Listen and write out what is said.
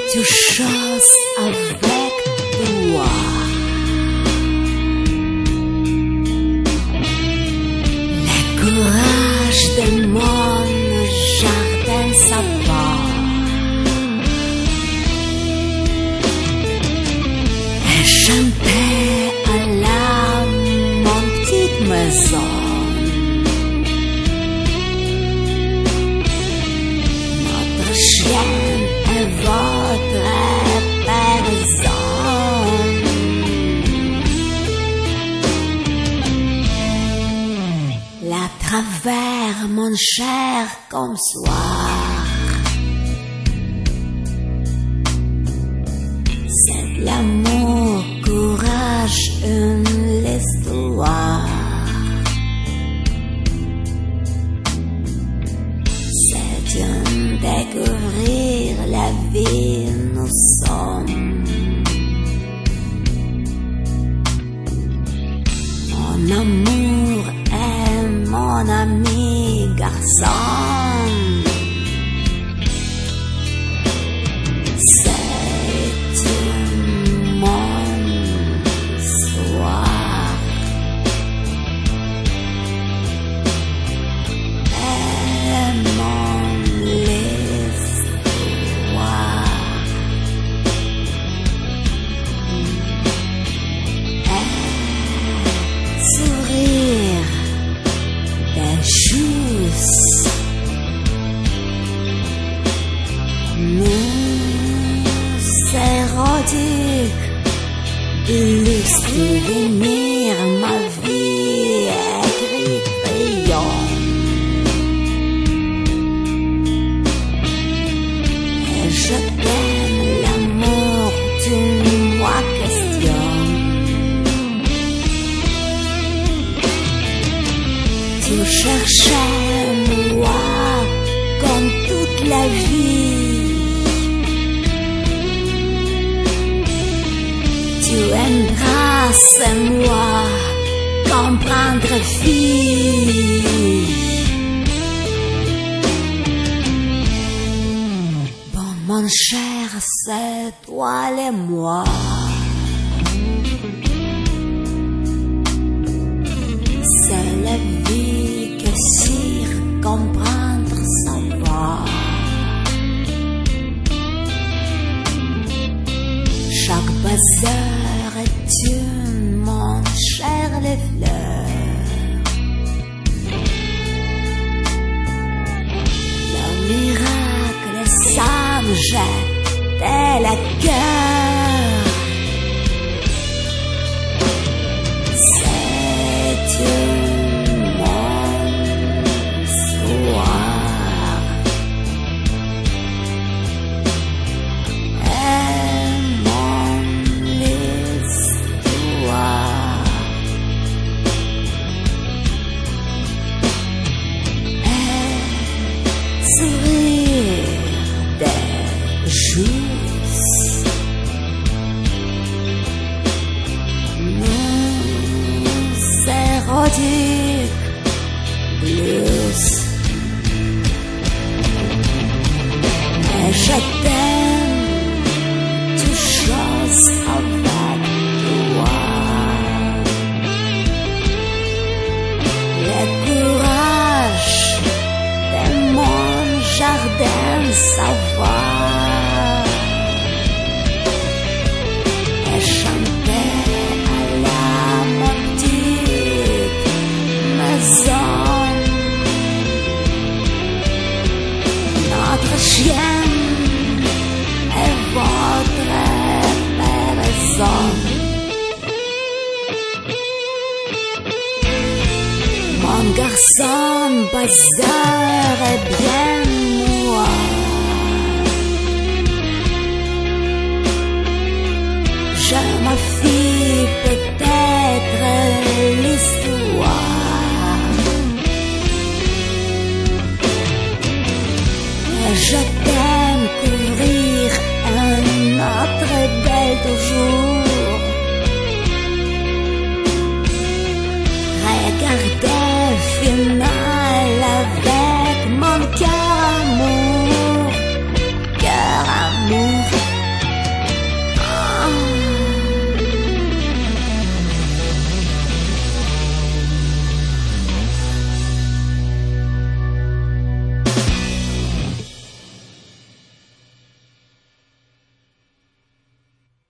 tu choses avec toi. Le courage de mon jardin sauvage et chanter à la mon petite maison. Notre chien est votre personne. La travers mon cher comme soir, c'est de l'amour, courage, une histoire. C'est un découvrir la vie nous sommes. Mon amour est mon ami garçon. C'est mon soir. Et mon histoire. Et sourire des choses. Nous érotiques, le souvenir, ma vie écrite brillante. Et je t'aime, l'amour, tu moi questionnes. Tu cherchais moi comme toute la vie. Tu embrasses moi comprendre fille. Bon mon cher, c'est toi et moi. C'est la vie que sire comprendre savoir. Chaque baiser est une, mon cher, les fleurs. Le miracle s'âme jette et le cœur. C'est une mon soir. Et mon histoire. Et sourire des jours. Nous érotiques plus. Et je t'aime, tu choses avec toi. Le courage de mon jardin sauvage. Et chanter à la mon petite maison. Notre chien est votre personne. Mon garçon bazar